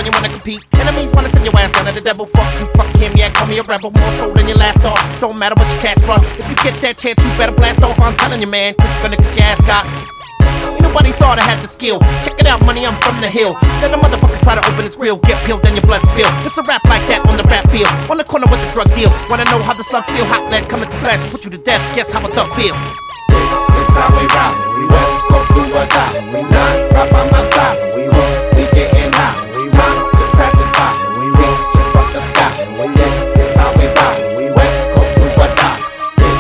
when you wanna compete. Enemies wanna send your ass down to the devil. Fuck you, fuck him, yeah, call me a rebel. More soul than your last dog. Don't matter what your cash brought. If you get that chance, you better blast off. I'm telling you, man, cause you're gonna get your ass got. Nobody thought I had the skill. Check it out, money, I'm from the hill. Then the motherfucker try to open his grill. Get peeled, then your blood spill. It's a rap like that on the rap field. On the corner with the drug deal. Wanna know how the slug feel? Hot lead coming to flash, put you to death. Guess how a thug feel? This how we rock. We West Coast do or die. We not right by my side. We